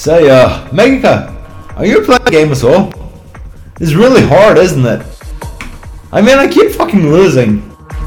Say, Megaka, are you playing a game as well? It's really hard, isn't it? I mean, I keep fucking losing.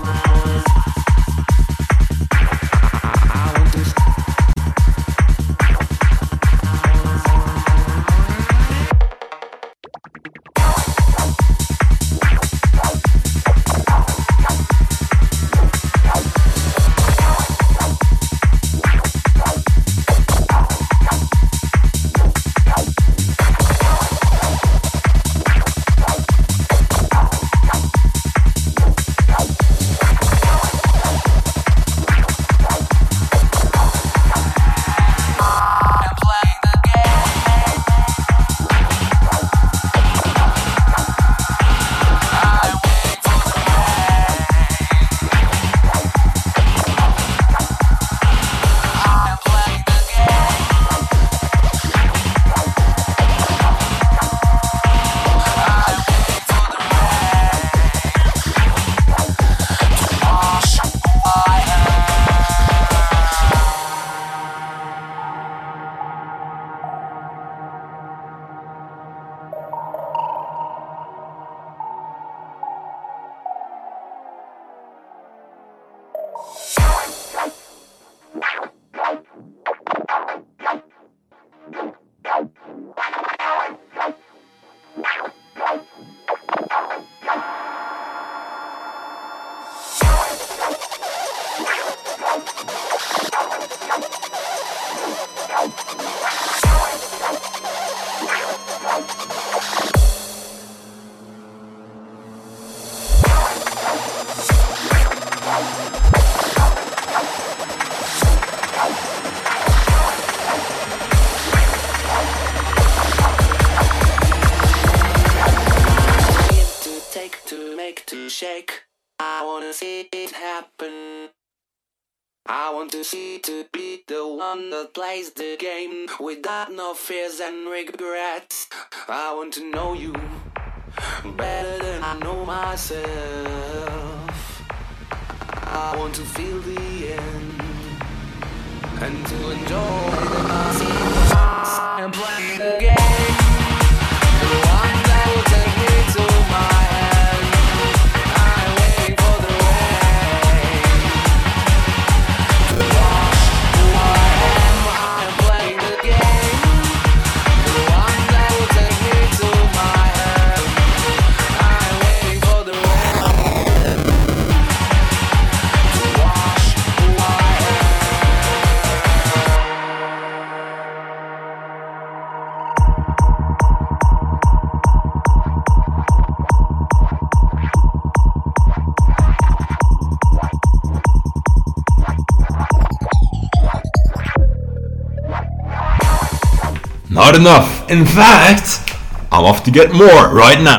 To shake, I wanna see it happen. I want to see to be the one that plays the game without no fears and regrets. I want to know you better than I know myself. I want to feel the end and to enjoy the night and play the game. The one that will take me to my head. Not enough. In fact, I'm off to get more right now.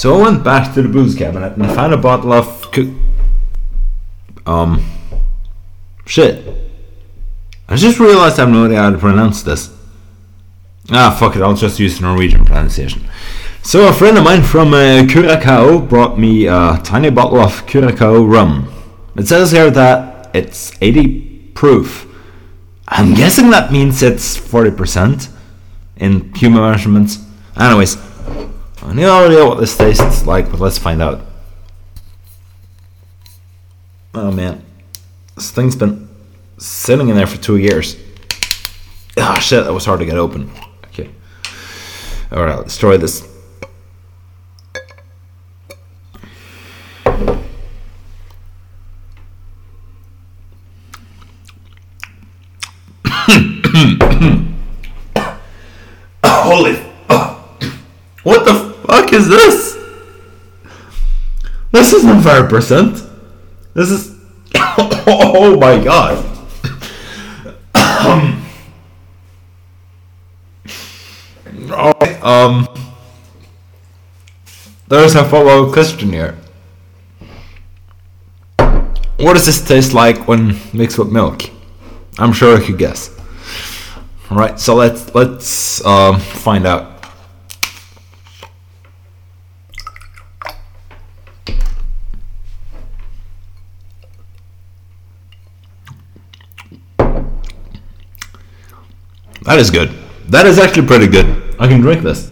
So I went back to the booze cabinet and I found a bottle of shit. I just realized I have no idea how to pronounce this. Fuck it, I'll just use the Norwegian pronunciation. So a friend of mine from Curacao brought me a tiny bottle of Curacao rum. It says here that it's 80 proof. I'm guessing that means it's 40% in human measurements. Anyways, I have no idea what this tastes like, but let's find out. Oh man, this thing's been sitting in there for 2 years. Ah shit, that was hard to get open. Okay. Alright, let's try this. Holy what the fuck is this? This isn't 5%. This is oh my god. There's a follow-up question here. What does this taste like when mixed with milk? I'm sure I could guess. Alright, so let's find out. That is good. That is actually pretty good. I can drink this.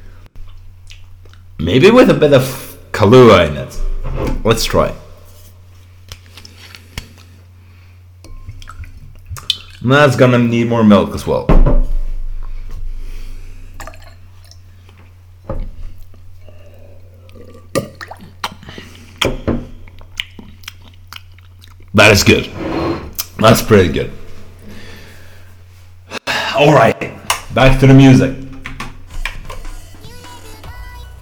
Maybe with a bit of Kahlua in it. Let's try. That's gonna need more milk as well. That is good. That's pretty good. Alright, back to the music.